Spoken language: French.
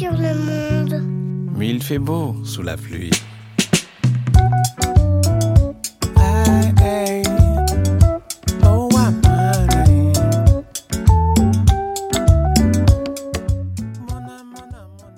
sur le monde. Mais il fait beau sous la pluie.